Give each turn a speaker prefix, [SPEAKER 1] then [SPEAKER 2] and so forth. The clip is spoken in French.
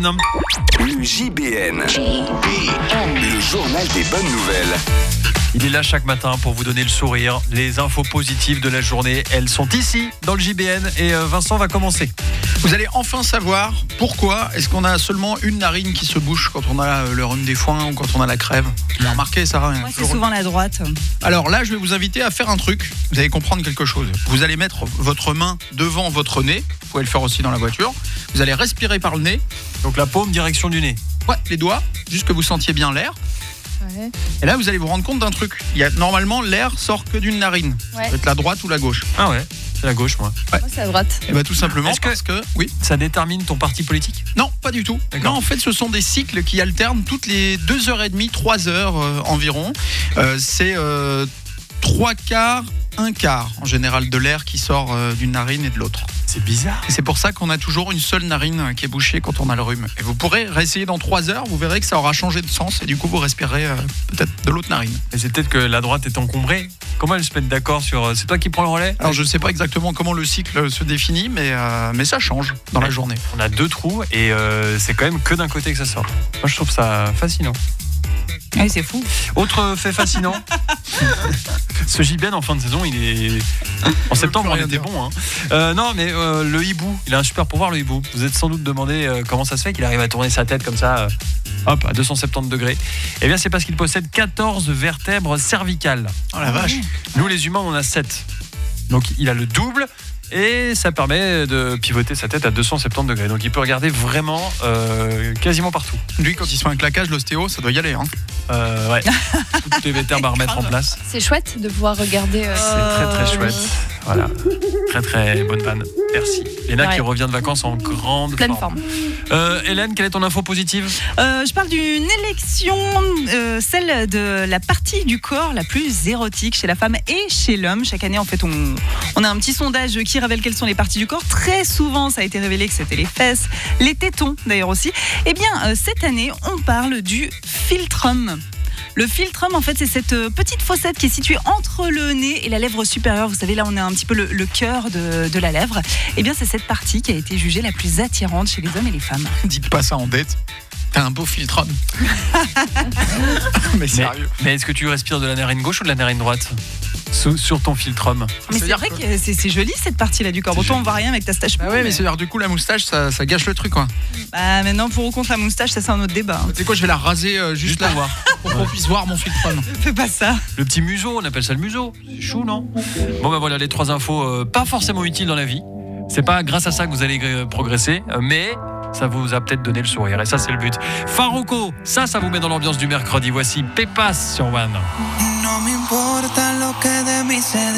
[SPEAKER 1] JBN.
[SPEAKER 2] Le JBN. Le journal des bonnes nouvelles.
[SPEAKER 1] Il est là chaque matin pour vous donner le sourire. Les infos positives de la journée, elles sont ici dans le JBN et Vincent va commencer.
[SPEAKER 3] Vous allez enfin savoir pourquoi est-ce qu'on a seulement une narine qui se bouche quand on a le rhume des foins ou quand on a la crève. Vous l'avez remarqué, Sarah?
[SPEAKER 4] Moi, c'est souvent la droite.
[SPEAKER 3] Alors là, je vais vous inviter à faire un truc. Vous allez comprendre quelque chose. Vous allez mettre votre main devant votre nez. Vous pouvez le faire aussi dans la voiture. Vous allez respirer par le nez.
[SPEAKER 1] Donc la paume direction du nez.
[SPEAKER 3] Ouais, les doigts, juste que vous sentiez bien l'air.
[SPEAKER 4] Ouais.
[SPEAKER 3] Et là, vous allez vous rendre compte d'un truc. Normalement, l'air sort que d'une narine.
[SPEAKER 4] Ouais.
[SPEAKER 3] Ça peut être la droite ou la gauche.
[SPEAKER 1] Ah ouais, c'est la gauche moi.
[SPEAKER 4] Moi, c'est à droite.
[SPEAKER 3] Et bien tout simplement
[SPEAKER 1] Est-ce que-
[SPEAKER 3] parce que... Oui.
[SPEAKER 1] Ça détermine ton parti politique?
[SPEAKER 3] Non, pas du tout.
[SPEAKER 1] D'accord.
[SPEAKER 3] Non, en fait, ce sont des cycles qui alternent toutes les 2h30, 3h environ. C'est 3 quarts, 1 quart en général de l'air qui sort d'une narine et de l'autre.
[SPEAKER 1] C'est bizarre.
[SPEAKER 3] Et c'est pour ça qu'on a toujours une seule narine qui est bouchée quand on a le rhume. Et vous pourrez réessayer dans 3 heures, vous verrez que ça aura changé de sens et du coup vous respirez peut-être de l'autre narine.
[SPEAKER 1] Et c'est peut-être que la droite est encombrée. Comment elles se mettent d'accord sur... C'est toi qui prends le relais?
[SPEAKER 3] Alors je ne sais pas exactement comment le cycle se définit, mais ça change dans la journée.
[SPEAKER 1] On a 2 trous et c'est quand même que d'un côté que ça sort. Moi je trouve ça fascinant.
[SPEAKER 4] Oui, c'est fou.
[SPEAKER 1] Autre fait fascinant, ce JBN en fin de saison, il est... En septembre, on
[SPEAKER 3] rien
[SPEAKER 1] était
[SPEAKER 3] dire.
[SPEAKER 1] bon. Non, mais le hibou, il a un super pouvoir, le hibou. Vous êtes sans doute demandé comment ça se fait qu'il arrive à tourner sa tête comme ça, hop, à 270 degrés. Eh bien, c'est parce qu'il possède 14 vertèbres cervicales.
[SPEAKER 3] Oh la vache.
[SPEAKER 1] Nous, les humains, on en a 7. Donc, il a le double. Et ça permet de pivoter sa tête à 270 degrés. Donc il peut regarder vraiment quasiment partout.
[SPEAKER 3] Lui, quand il se fait un claquage, l'ostéo, ça doit y aller. Hein.
[SPEAKER 1] Ouais. Toutes les vertèbres à remettre en place.
[SPEAKER 5] C'est chouette de pouvoir regarder.
[SPEAKER 1] C'est très très chouette. Voilà. Très très bonne vanne. Merci. Léna qui
[SPEAKER 5] Ouais.
[SPEAKER 1] revient de vacances en grande
[SPEAKER 5] Pleine
[SPEAKER 1] forme.
[SPEAKER 5] forme.
[SPEAKER 1] Hélène, quelle est ton info positive?
[SPEAKER 4] Je parle d'une élection, celle de la partie du corps la plus érotique chez la femme et chez l'homme. Chaque année, en fait, on a un petit sondage qui révèle quelles sont les parties du corps. Très souvent, ça a été révélé que c'était les fesses, les tétons d'ailleurs aussi. Eh bien, cette année, on parle du philtrum. Le philtrum, en fait, c'est cette petite fossette qui est située entre le nez et la lèvre supérieure. Vous savez, là, on a un petit peu le cœur de la lèvre. Eh bien, c'est cette partie qui a été jugée la plus attirante chez les hommes et les femmes.
[SPEAKER 3] Dites pas ça en dette. T'as un beau philtrum. Mais sérieux.
[SPEAKER 1] Mais est-ce que tu respires de la narine gauche ou de la narine droite sur ton philtrum?
[SPEAKER 4] Mais c'est
[SPEAKER 3] C'est-à-dire
[SPEAKER 4] vrai que c'est joli cette partie-là du corps.
[SPEAKER 1] C'est
[SPEAKER 4] Autant on
[SPEAKER 1] joli.
[SPEAKER 4] voit rien avec ta stache.
[SPEAKER 3] Ah ouais, mais c'est-à-dire du coup la moustache, ça gâche le truc quoi.
[SPEAKER 4] Bah, maintenant, pour ou contre la moustache, ça c'est un autre débat.
[SPEAKER 3] Tu sais quoi, je vais la raser juste là
[SPEAKER 1] pour voir.
[SPEAKER 3] pour qu'on puisse voir mon philtrum.
[SPEAKER 4] Fais pas ça.
[SPEAKER 1] Le petit museau, on appelle ça le museau. C'est chou, non? Bon ben voilà les 3 infos pas forcément utiles dans la vie. C'est pas grâce à ça que vous allez progresser, mais ça vous a peut-être donné le sourire et ça c'est le but. Farruko, ça vous met dans l'ambiance du mercredi. Voici Pepas sur One.
[SPEAKER 6] No me importa lo que de mí se